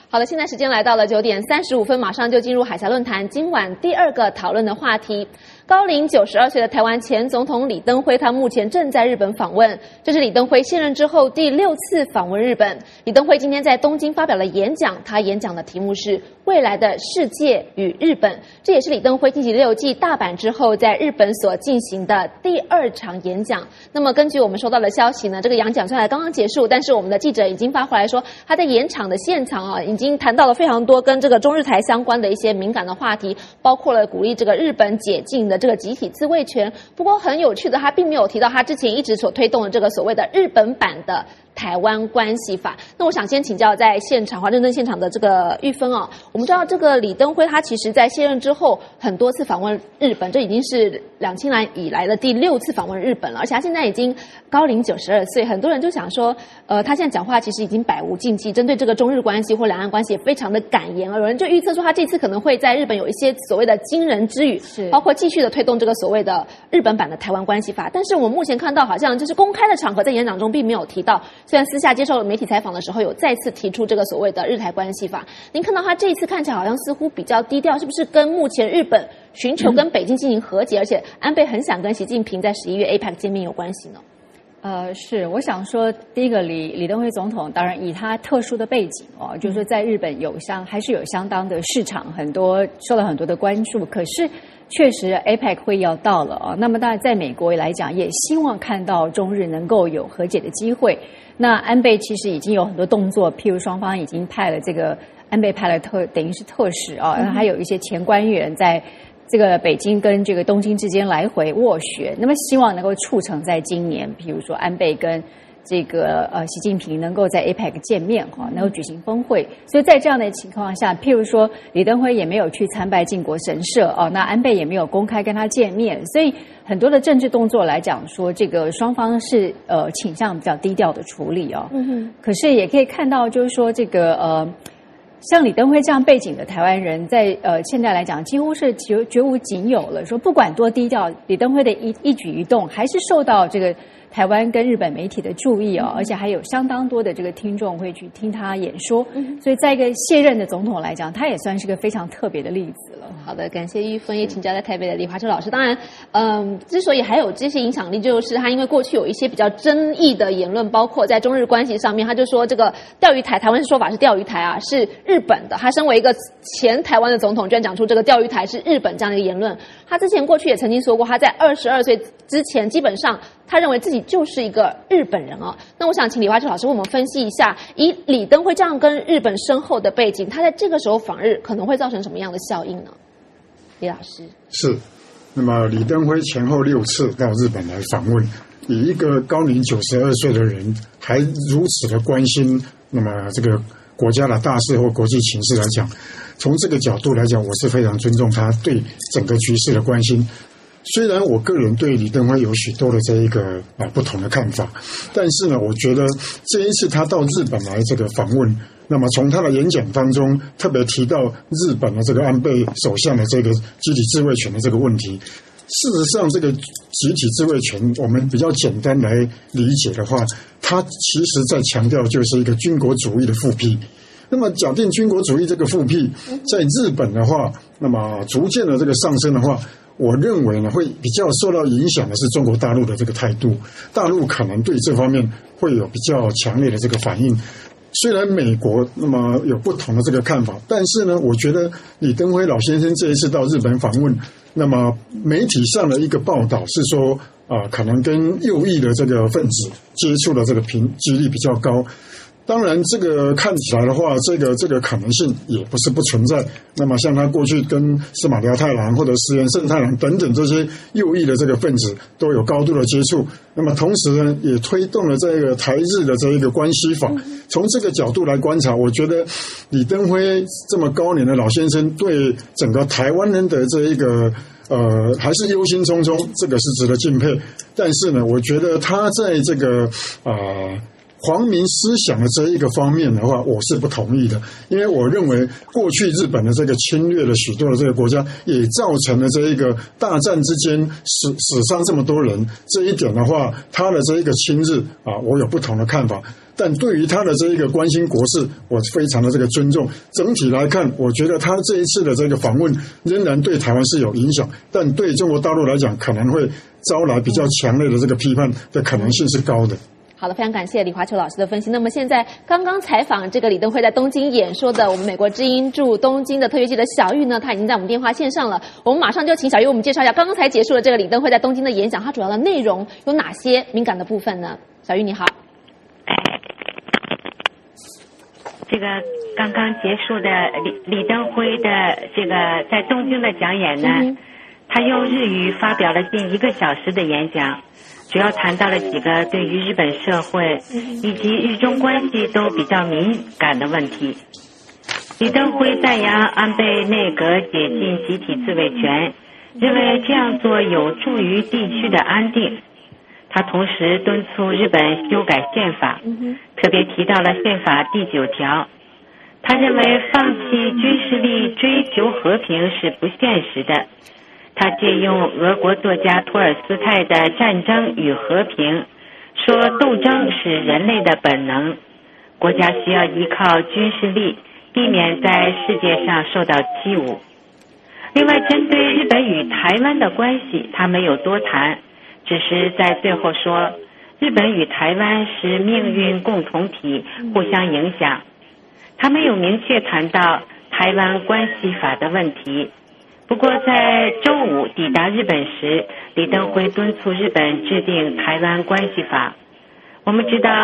好了，现在时间来到了9:35，马上就进入海峡论坛今晚第二个讨论的话题。高龄92岁的台湾前总统李登辉，他目前正在日本访问，这是李登辉卸任之后第6次访问日本。李登辉今天在东京发表了演讲，他演讲的题目是未来的世界与日本，这也是李登辉第6季大阪之后在日本所进行的第2场演讲。那么根据我们收到的消息呢，这个演讲虽然刚刚结束，但是我们的记者已经发回来说，他在演场的现场已经谈到了非常多跟这个中日台相关的一些敏感的话题，包括了鼓励这个日本解禁的这个集体自卫权。不过很有趣的，他并没有提到他之前一直所推动的这个所谓的日本版的台湾关系法。那我想先请教在现场认真现场的这个玉芬我们知道这个李登辉他其实在卸任之后很多次访问日本，这已经是2000年以来的第6次访问日本了，而且他现在已经高龄92岁，很多人就想说他现在讲话其实已经百无禁忌，针对这个中日关系或两岸关系也非常的敢言，有人就预测说他这次可能会在日本有一些所谓的惊人之语，包括继续的推动这个所谓的日本版的台湾关系法。但是我们目前看到好像就是公开的场合在演讲中并没有提到，虽然私下接受媒体采访的时候有再次提出这个所谓的日台关系法。您看到他这一次看起来好像似乎比较低调，是不是跟目前日本寻求跟北京进行和解，而且安倍很想跟习近平在11月 APEC 见面有关系呢？ 是，我想说，第一个李登辉总统，当然以他特殊的背景就是说在日本还是有相当的市场，受到很多的关注。可是确实 APEC 会议要到了那么当然在美国来讲，也希望看到中日能够有和解的机会。那安倍其实已经有很多动作，譬如双方已经派了安倍派了等于是特使还有一些前官员在这个北京跟这个东京之间来回斡旋，那么希望能够促成在今年，比如说安倍跟这个习近平能够在 APEC 见面能够举行峰会。所以在这样的情况下，譬如说李登辉也没有去参拜靖国神社那安倍也没有公开跟他见面，所以很多的政治动作来讲说，这个双方是倾向比较低调的处理可是也可以看到就是说这个像李登辉这样背景的台湾人，在现在来讲几乎是绝无仅有了。说不管多低调，李登辉的一举一动还是受到这个台湾跟日本媒体的注意而且还有相当多的这个听众会去听他演说。所以在一个卸任的总统来讲，他也算是个非常特别的例子了。 好的，感谢玉芬，也请教在台北的李华秋老师。当然之所以还有这些影响力，就是他因为过去有一些比较争议的言论，包括在中日关系上面，他就说这个钓鱼台，台湾说法是钓鱼台是日本的，他身为一个前台湾的总统居然讲出这个钓鱼台是日本这样的一个言论。他之前过去也曾经说过，他在22岁之前基本上他认为自己就是一个日本人那我想请李华秋老师为我们分析一下，以李登辉这样跟日本深厚的背景，他在这个时候访日可能会造成什么样的效应呢？李老师。 是，那么李登辉前后6次到日本来访问，以一个高龄92岁的人还如此的关心那么这个国家的大事或国际情势来讲，从这个角度来讲，我是非常尊重他对整个局势的关心。虽然我个人对李登辉有许多的这一个不同的看法，但是呢，我觉得这一次他到日本来这个访问，那么从他的演讲当中特别提到日本的这个安倍首相的这个集体自卫权的这个问题。事实上，这个集体自卫权我们比较简单来理解的话，它其实在强调就是一个军国主义的复辟。那么假定军国主义这个复辟在日本的话，那么逐渐的这个上升的话，我认为呢，会比较受到影响的是中国大陆的这个态度，大陆可能对这方面会有比较强烈的这个反应。虽然美国那么有不同的这个看法，但是呢，我觉得李登辉老先生这一次到日本访问，那么媒体上的一个报道是说可能跟右翼的这个分子接触的这个几率比较高。当然这个看起来的话，这个可能性也不是不存在。那么像他过去跟司马辽太郎或者石原慎太郎等等这些右翼的这个分子都有高度的接触，那么同时呢，也推动了这个台日的这一个关系法。从这个角度来观察，我觉得李登辉这么高龄的老先生对整个台湾人的这一个还是忧心忡忡，这个是值得敬佩。但是呢，我觉得他在这个皇民思想的这一个方面的话，我是不同意的，因为我认为过去日本的这个侵略了许多的这个国家，也造成了这一个大战之间死伤这么多人，这一点的话，他的这一个亲日我有不同的看法。 但对于他的这一个关心国事，我非常的这个尊重。整体来看，我觉得他这一次的这个访问仍然对台湾是有影响，但对中国大陆来讲，可能会招来比较强烈的这个批判的可能性是高的。 好的，非常感谢李华球老师的分析。那么现在刚刚采访这个李登辉在东京演说的我们美国之音驻东京的特约记者小玉呢，他已经在我们电话线上了。我们马上就请小玉为我们介绍一下刚刚才结束了这个李登辉在东京的演讲，它主要的内容有哪些敏感的部分呢？小玉你好。 这个刚刚结束的李登辉的这个在东京的讲演呢，他用日语发表了近1个小时的演讲，主要谈到了几个对于日本社会以及日中关系都比较敏感的问题。李登辉赞扬安倍内阁解禁集体自卫权，认为这样做有助于地区的安定。他同时敦促日本修改宪法，特别提到了宪法第9条。他认为放弃军事力追求和平是不现实的。他借用俄国作家托尔斯泰的《战争与和平》，说斗争是人类的本能，国家需要依靠军事力，避免在世界上受到欺侮。另外，针对日本与台湾的关系，他没有多谈，只是在最后说，日本与台湾是命运共同体，互相影响。他没有明确谈到台湾关系法的问题。不过在周五抵达日本时，李登辉敦促日本制定台湾关系法。我们知道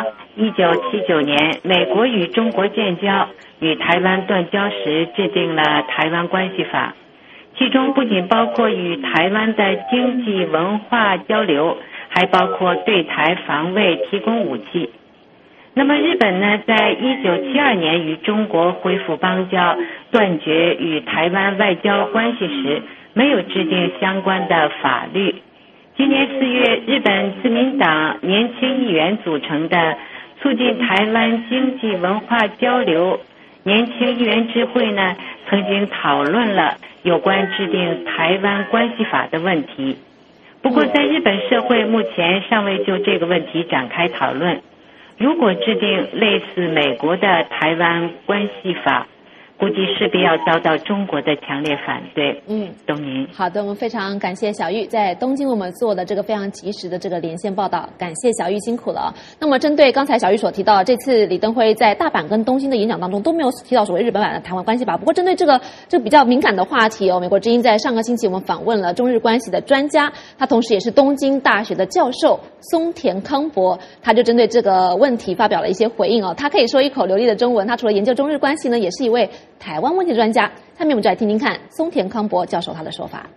1979年美国与中国建交，与台湾断交时制定了台湾关系法，其中不仅包括与台湾的经济文化交流，还包括对台防卫提供武器。那么日本呢，在1972年与中国恢复邦交，断绝与台湾外交关系时，没有制定相关的法律。今年4月，日本自民党年轻议员组成的促进台湾经济文化交流年轻议员智会呢，曾经讨论了有关制定台湾关系法的问题。不过在日本社会目前尚未就这个问题展开讨论。如果制定类似美国的台湾关系法，估计势必要遭到中国的强烈反对。东宁。 好的，我们非常感谢小玉在东京我们做的这个非常及时的这个连线报道，感谢小玉辛苦了。那么针对刚才小玉所提到，这次李登辉在大阪跟东京的演讲当中都没有提到所谓日本版的台湾关系法。不过针对这个比较敏感的话题美国之音在上个星期我们访问了中日关系的专家，他同时也是东京大学的教授松田康博，他就针对这个问题发表了一些回应他可以说一口流利的中文，他除了研究中日关系呢，也是一位台湾问题的专家。下面我们就来听听看松田康博教授他的说法。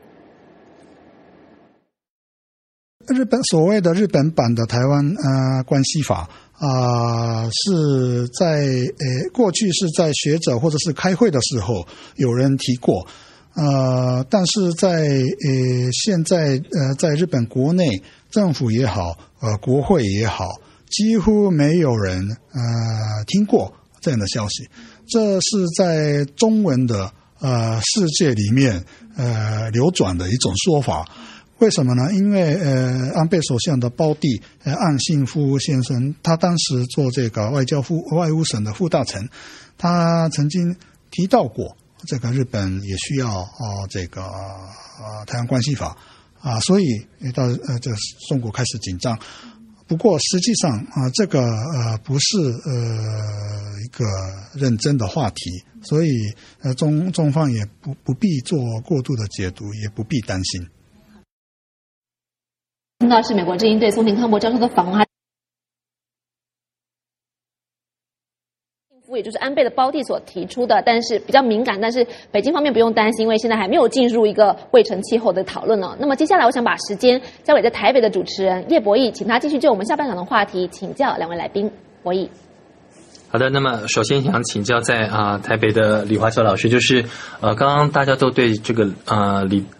所谓的日本版的台湾关系法是在过去是在学者或者是开会的时候有人提过，但是在现在在日本国内政府也好国会也好，几乎没有人听过这样的消息。这是在中文的世界里面流转的一种说法。为什么呢？因为安倍首相的胞弟岸信夫先生，他当时做这个外务省的副大臣，他曾经提到过这个日本也需要这个台湾关系法所以到这中国开始紧张。不过实际上这个不是一个认真的话题，所以中方也不必做过度的解读，也不必担心。 听到是美国之音对松田康博教授的访问，也就是安倍的胞弟所提出的，但是比较敏感，但是北京方面不用担心，因为现在还没有进入一个未成气候的讨论那么接下来我想把时间交给在台北的主持人叶博弈，请他继续就我们下半场的话题请教两位来宾。博弈。 好的，那么首先想请教在台北的李华球老师，就是刚刚大家都对这个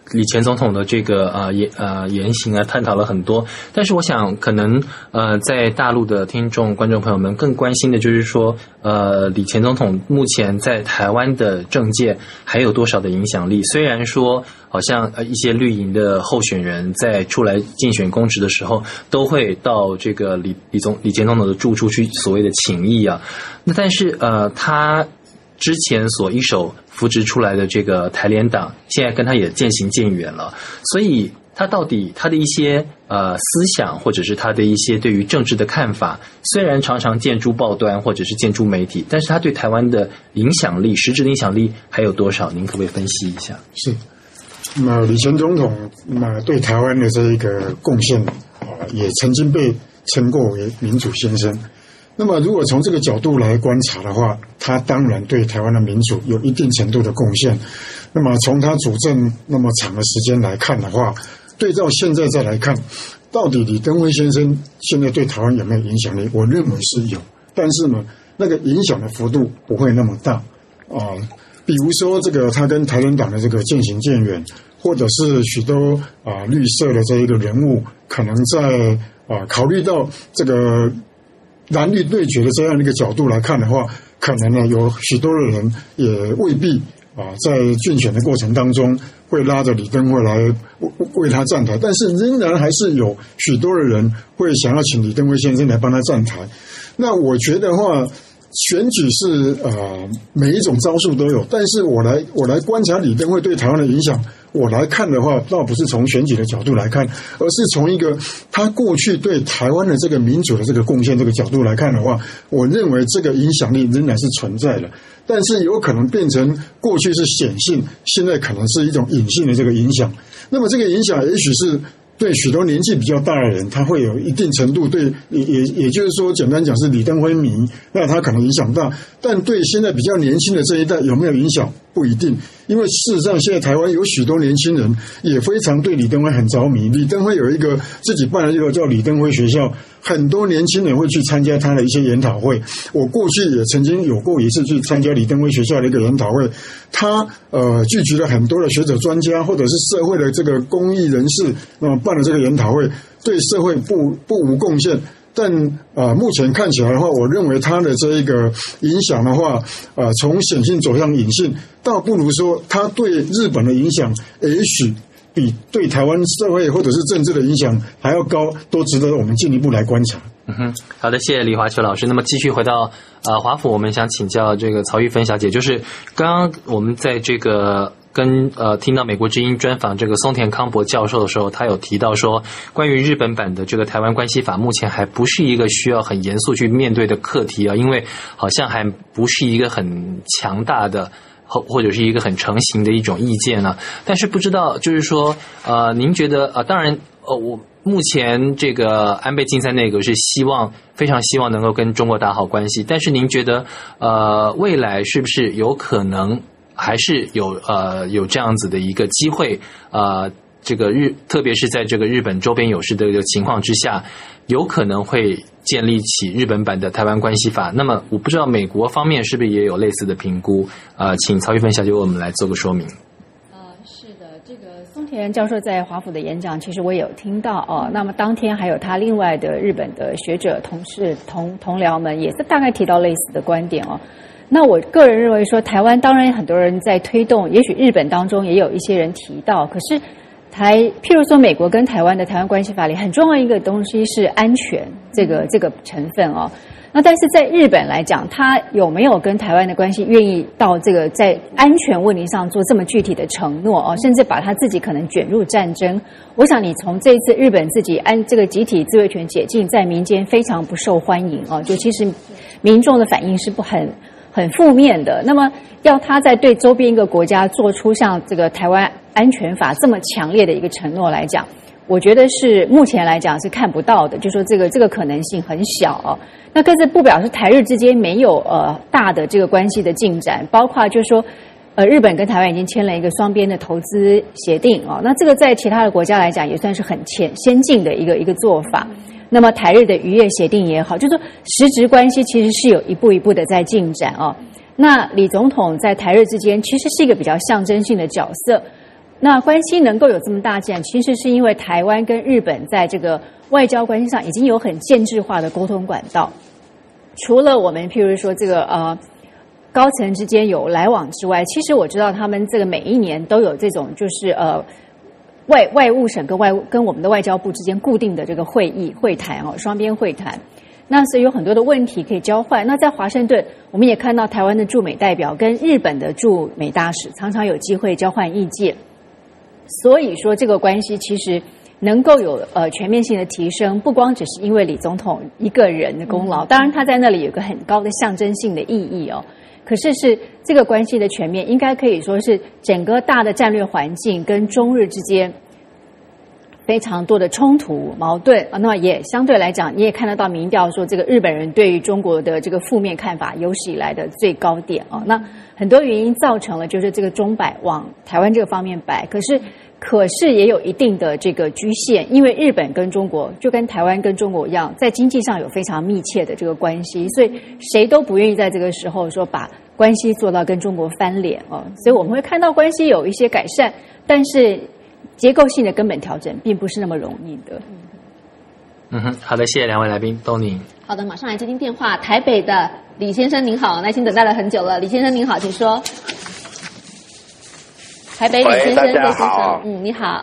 李前总统的这个言行啊，探讨了很多。但是我想，可能在大陆的听众观众朋友们更关心的就是说，李前总统目前在台湾的政界还有多少的影响力？虽然说好像一些绿营的候选人在出来竞选公职的时候，都会到这个李前总统的住处去所谓的请益啊。那但是他之前所一手扶植出来的这个台联党，现在跟他也渐行渐远了，所以他到底他的一些思想，或者是他的一些对于政治的看法，虽然常常见诸报端或者是见诸媒体，但是他对台湾的影响力，实质的影响力还有多少？您可不可以分析一下？ 是。那么李前总统对台湾的这一个贡献也曾经被称过为民主先生。那么如果从这个角度来观察的话，他当然对台湾的民主有一定程度的贡献。那么从他主政那么长的时间来看的话，对照现在再来看，到底李登辉先生现在对台湾有没有影响力？我认为是有，但是呢，那个影响的幅度不会那么大比如说这个他跟台联党的这个渐行渐远，或者是许多绿色的这一个人物可能在考虑到这个蓝绿对决的这样的一个角度来看的话，可能呢有许多的人也未必在竞选的过程当中会拉着李登辉来为他站台，但是仍然还是有许多的人会想要请李登辉先生来帮他站台。那我觉得话，选举是每一种招数都有，但是我来观察李登辉对台湾的影响，我来看的话，倒不是从选举的角度来看，而是从一个他过去对台湾的这个民主的这个贡献这个角度来看的话，我认为这个影响力仍然是存在的，但是有可能变成过去是显性，现在可能是一种隐性的这个影响。那么这个影响也许是对许多年纪比较大的人，他会有一定程度对，也就是说，简单讲是李登辉迷，那他可能影响大。但对现在比较年轻的这一代有没有影响，不一定。因为事实上，现在台湾有许多年轻人也非常对李登辉很着迷。李登辉有一个自己办了一个叫李登辉学校，很多年轻人会去参加他的一些研讨会。我过去也曾经有过一次去参加李登辉学校的一个研讨会，他聚集了很多的学者专家或者是社会的这个公益人士，那么办了这个研讨会，对社会不无贡献。但目前看起来的话，我认为它的这一个影响的话，从显性走向隐性，倒不如说它对日本的影响，也许比对台湾社会或者是政治的影响还要高，都值得我们进一步来观察。 好的，谢谢李华球老师。那么继续回到华府，我们想请教这个曹玉芬小姐，就是刚刚我们在这个听到美国之音专访这个松田康博教授的时候，他有提到说，关于日本版的这个台湾关系法，目前还不是一个需要很严肃去面对的课题啊，因为好像还不是一个很强大的或者是一个很成型的一种意见呢。但是不知道就是说您觉得当然我目前这个安倍晋三内阁是非常希望能够跟中国打好关系，但是您觉得未来是不是有可能还是有这样子的一个机会这个特别是在这个日本周边有事的情况之下，有可能会建立起日本版的台湾关系法。那么我不知道美国方面是不是也有类似的评估请曹玉芬小姐为我们来做个说明。 是的，这个松田教授在华府的演讲其实我也有听到那么当天还有他另外的日本的学者同事同僚们也是大概提到类似的观点那我个人认为说，台湾当然很多人在推动，也许日本当中也有一些人提到，可是譬如说美国跟台湾的台湾关系法里很重要一个东西是安全这个成分那但是在日本来讲，他有没有跟台湾的关系愿意到这个在安全问题上做这么具体的承诺甚至把他自己可能卷入战争？我想你从这一次日本自己这个集体自卫权解禁，在民间非常不受欢迎就其实民众的反应是很负面的。那么要他在对周边一个国家做出像这个台湾安全法这么强烈的一个承诺来讲，我觉得是目前来讲是看不到的，就说这个可能性很小那可是不表示台日之间没有大的这个关系的进展，包括就是说日本跟台湾已经签了一个双边的投资协定那这个在其他的国家来讲也算是很先进的一个做法。那么台日的渔业协定也好，就是说实质关系其实是有一步一步的在进展那李总统在台日之间其实是一个比较象征性的角色。 那关系能够有这么大进展，其实是因为台湾跟日本在这个外交关系上已经有很建制化的沟通管道。除了我们譬如说这个高层之间有来往之外，其实我知道他们这个每一年都有这种就是外务省跟我们的外交部之间固定的这个会谈双边会谈。那所以有很多的问题可以交换。那在华盛顿，我们也看到台湾的驻美代表跟日本的驻美大使常常有机会交换意见。所以说这个关系其实能够有全面性的提升，不光只是因为李总统一个人的功劳，当然他在那里有个很高的象征性的意义可是这个关系的全面，应该可以说是整个大的战略环境跟中日之间非常多的冲突矛盾那也相对来讲，你也看得到民调说这个日本人对于中国的这个负面看法有史以来的最高点那很多原因造成了就是这个钟摆往台湾这个方面摆，可是也有一定的这个局限，因为日本跟中国就跟台湾跟中国一样，在经济上有非常密切的这个关系，所以谁都不愿意在这个时候说把关系做到跟中国翻脸所以我们会看到关系有一些改善，但是结构性的根本调整并不是那么容易的。 好的，谢谢两位来宾，都您。 好的，马上来接听电话，台北的李先生您好，耐心等待了很久了，李先生您好，请说。台北李先生，李先生，你好。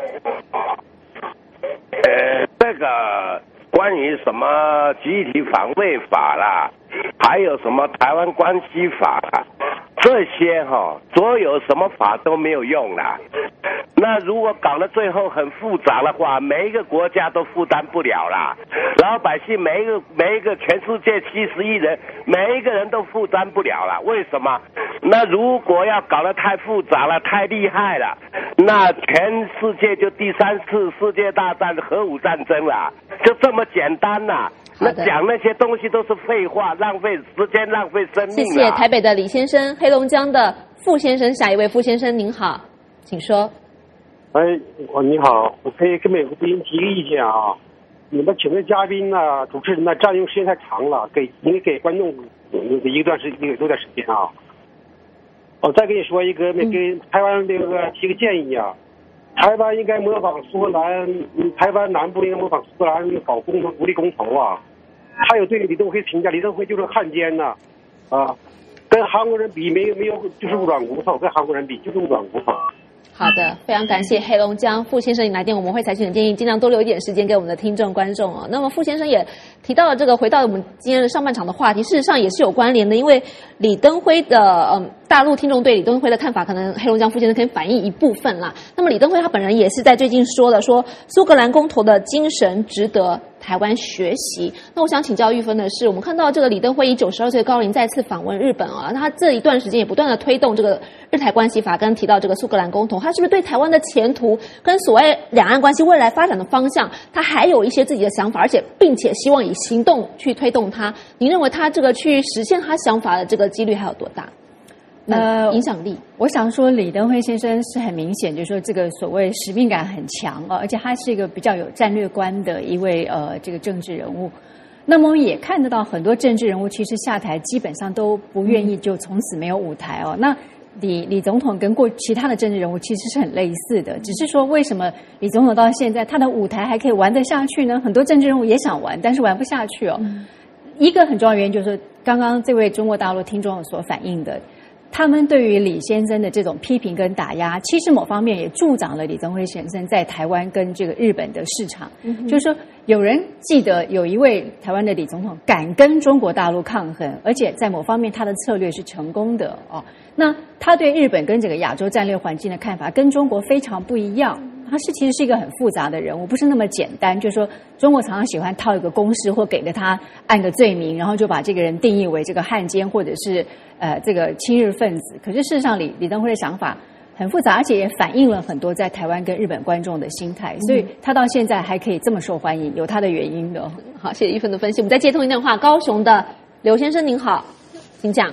这个关于什么集体防卫法啦，还有什么台湾关系法啦，这些所有什么法都没有用啦。那如果搞到最后很复杂的话，每一个国家都负担不了啦，老百姓每一个全世界70亿人，每一个人都负担不了啦。为什么？那如果要搞得太复杂了，太厉害了，那全世界就第3次世界大战核武战争啦，就这么简单啦。那讲那些东西都是废话，浪费时间，浪费生命。 谢谢台北的李先生，黑龙江的傅先生，下一位傅先生您好，请说。 你好，我可以跟美国之音提个意见啊。你们请的嘉宾呢，主持人呢占用时间太长了，应该给观众有段时间啊。我再跟你说一个，给台湾这个提个建议啊。台湾应该模仿苏格兰，台湾南部应该模仿苏格兰搞独立公投啊。还有对李登辉评价，李登辉就是汉奸呐跟韩国人比没有就是软骨头，跟韩国人比就是软骨头。 好的，非常感谢黑龙江傅先生你来电，我们会采取的建议，尽量多留一点时间给我们的听众观众那么傅先生也提到了这个，回到我们今天的上半场的话题，事实上也是有关联的，因为李登辉的大陆听众对李登辉的看法，可能黑龙江傅先生可以反映一部分啦。那么李登辉他本人也是在最近说苏格兰公投的精神值得台湾学习。那我想请教玉芬的是，我们看到这个李登辉以92岁高龄再次访问日本那他这一段时间也不断的推动这个日台关系法，跟提到这个苏格兰公投，他是不是对台湾的前途跟所谓两岸关系未来发展的方向，他还有一些自己的想法，并且希望以行动去推动它？您认为他这个去实现他想法的这个几率还有多大？影响力， 我想说李登辉先生是很明显，就是说这个所谓使命感很强而且他是一个比较有战略观的一位这个政治人物。那么我们也看得到很多政治人物其实下台基本上都不愿意就从此没有舞台那李总统跟其他的政治人物其实是很类似的，只是说为什么李总统到现在他的舞台还可以玩得下去呢？很多政治人物也想玩，但是玩不下去一个很重要的原因就是刚刚这位中国大陆听众所反映的，他们对于李先生的这种批评跟打压，其实某方面也助长了李登辉先生在台湾跟这个日本的市场就是说有人记得有一位台湾的李总统敢跟中国大陆抗衡，而且在某方面他的策略是成功的那他对日本跟整个亚洲战略环境的看法跟中国非常不一样，他其实是一个很复杂的人物，不是那么简单，就是说中国常常喜欢套一个公式或给了他按个罪名，然后就把这个人定义为这个汉奸或者是这个亲日分子。可是事实上李登辉的想法很复杂，而且也反映了很多在台湾跟日本观众的心态，所以他到现在还可以这么受欢迎，有他的原因的。 好，谢谢玉芬的分析。我们再接通一电话，高雄的刘先生您好，请讲。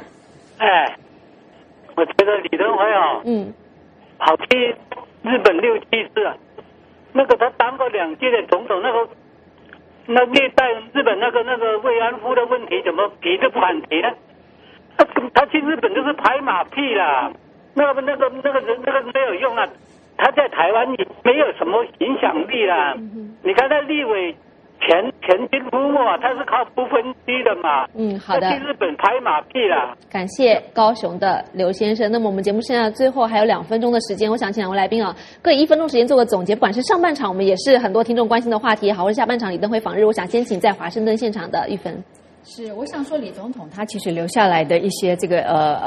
我觉得李登辉跑去日本6、7次那个他当过2届的总统，那虐待日本那个慰安妇的问题怎么提都不敢提呢？他去日本就是拍马屁啦，那个没有用他在台湾也没有什么影响力啦。你看他立委前金夫啊，他是靠不分区的嘛。 好的。 去日本拍马屁啦。 感谢高雄的刘先生。那么我们节目剩下最后还有2分钟的时间，我想请2位来宾各以1分钟时间做个总结。不管是上半场我们也是很多听众关心的话题也好，或者下半场李登辉访日，我想先请在华盛顿现场的玉芬。 是，我想说李总统他其实留下来的一些这个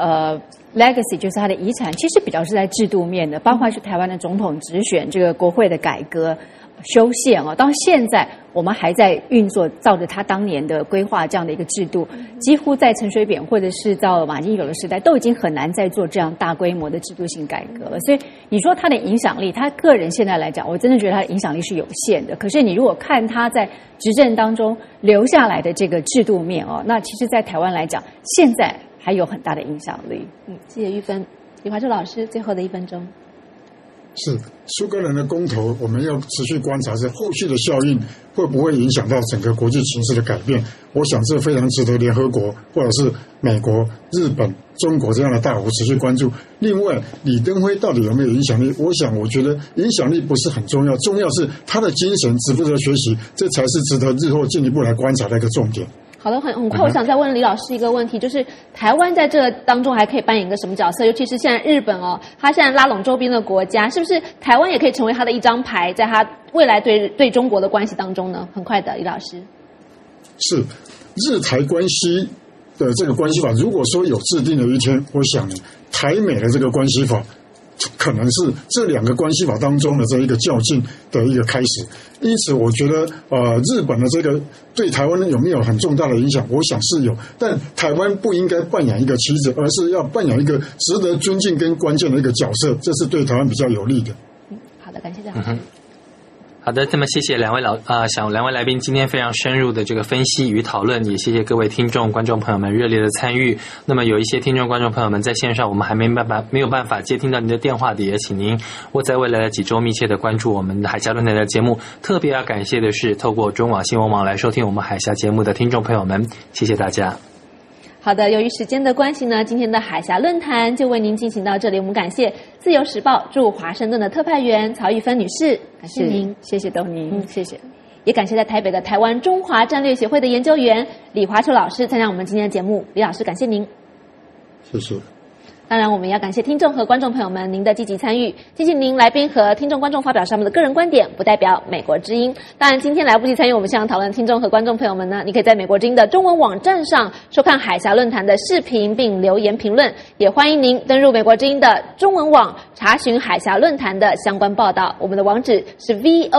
legacy， 就是他的遗产，其实比较是在制度面的，包括是台湾的总统直选、这个国会的改革、修宪到现在我们还在运作，照着他当年的规划这样的一个制度，几乎在陈水扁或者是到马英九的时代，都已经很难再做这样大规模的制度性改革了。所以你说他的影响力，他个人现在来讲，我真的觉得他的影响力是有限的。可是你如果看他在执政当中留下来的这个制度面那其实在台湾来讲，现在还有很大的影响力。 谢谢玉芬。李华洲老师，最后的1分钟。 是苏格兰的公投，我们要持续观察是后续的效应会不会影响到整个国际形势的改变。我想这非常值得联合国或者是美国、日本、中国这样的大国持续关注。另外，李登辉到底有没有影响力？我觉得影响力不是很重要，重要是他的精神值不值得学习，这才是值得日后进一步来观察的一个重点。 好的，很快，我想再问李老师一个问题，就是台湾在这个当中还可以扮演一个什么角色？尤其是现在日本他现在拉拢周边的国家，是不是台湾也可以成为他的一张牌，在他未来对中国的关系当中呢？很快的，李老师。 是日台关系的这个关系法，如果说有制定的一天，我想台美的这个关系法可能是这2个关系法当中的这一个较劲的一个开始。因此我觉得日本的这个对台湾有没有很重大的影响，我想是有，但台湾不应该扮演一个棋子，而是要扮演一个值得尊敬跟关键的一个角色，这是对台湾比较有利的。 好的，感谢老师。 好的，那么谢谢两位来宾今天非常深入的这个分析与讨论，也谢谢各位听众观众朋友们热烈的参与。那么有一些听众观众朋友们在线上，我们还没有办法接听到您的电话的，也请您或在未来的几周密切的关注我们的海峡论坛的节目。特别要感谢的是透过中网新闻网来收听我们海峡节目的听众朋友们，谢谢大家。 好的，由于时间的关系呢，今天的海峡论坛就为您进行到这里。我们感谢自由时报驻华盛顿的特派员曹玉芬女士，感谢您， 谢谢东尼，谢谢。 也感谢在台北的台湾中华战略协会的研究员李华秋老师参加我们今天的节目。李老师，感谢您。 谢谢。 当然我们也要感谢听众和观众朋友们您的积极参与，提醒您来宾和听众观众发表上面的个人观点不代表美国之音。当然今天来不及参与我们现场讨论的听众和观众朋友们呢，你可以在美国之音的中文网站上收看海峡论坛的视频并留言评论，也欢迎您登入美国之音的中文网查询海峡论坛的相关报道，我们的网址是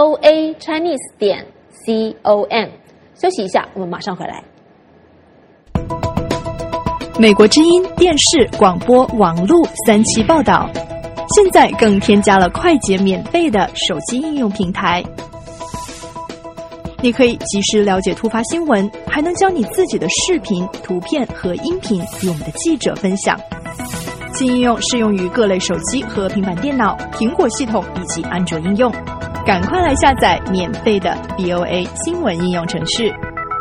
voachinese.com。 休息一下，我们马上回来。 美国之音电视、广播、网络3期报道，现在更添加了快捷免费的手机应用平台。你可以及时了解突发新闻，还能将你自己的视频、图片和音频与我们的记者分享。新应用适用于各类手机和平板电脑、苹果系统以及安卓应用。赶快来下载免费的 VOA 新闻应用程式。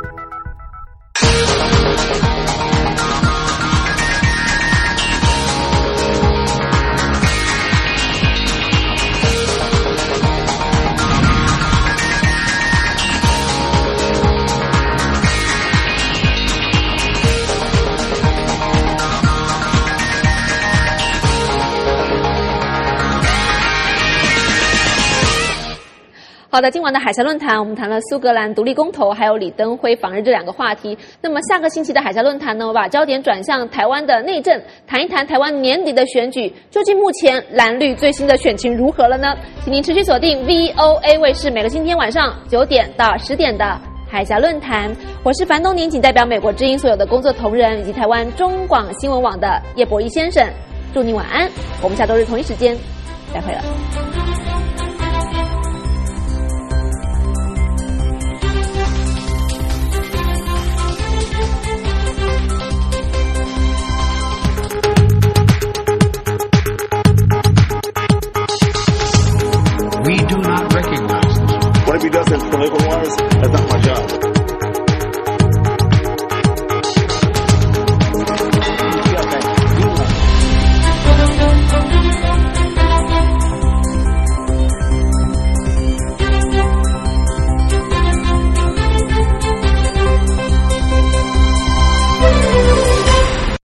好的，今晚的海峡论坛，我们谈了苏格兰独立公投，还有李登辉访日这2个话题。那么下个星期的海峡论坛呢，我把焦点转向台湾的内政，谈一谈台湾年底的选举，究竟目前蓝绿最新的选情如何了呢？请您持续锁定 VOA 卫视每个星期天晚上9点到10点的海峡论坛。我是樊东宁，仅代表美国之音所有的工作同仁以及台湾中广新闻网的叶博弈先生，祝您晚安。我们下周日同一时间再会了。 We do not recognize. What if he doesn't political wise? That's not my job.